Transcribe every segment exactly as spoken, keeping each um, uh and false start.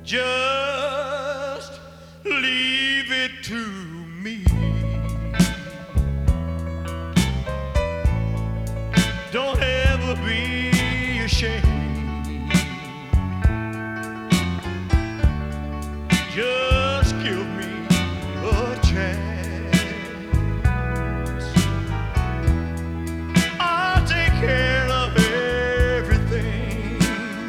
Just leave it to me. Don't ever be ashamed. Just give me a chance. I'll take care of everything.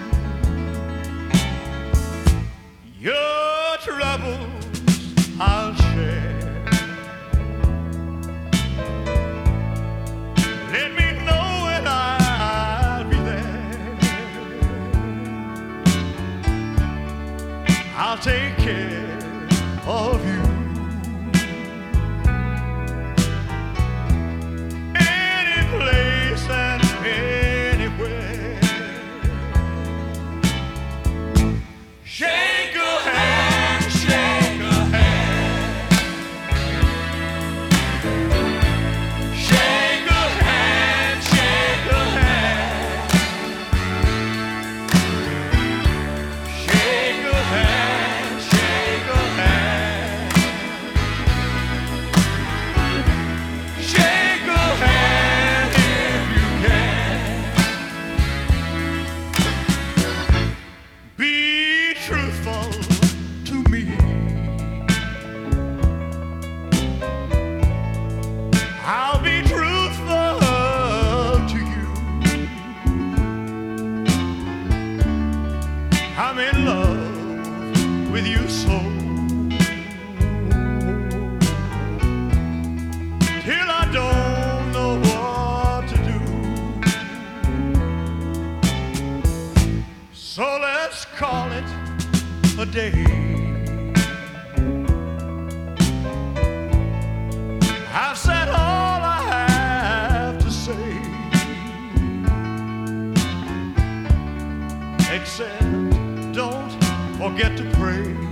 Your troubles I'll share. Let me know and I'll be there. I'll take care of you. Any place and anywhere. Shake a hand, shake a hand. Shake a hand, shake a hand. Shake a hand, shake a hand. Shake a hand if you can. Be truthful to me. I'll be truthful to you. I'm in love with you so. Till I don't know what to do. So let's call it a day. I've said all I have to say, except don't forget to pray.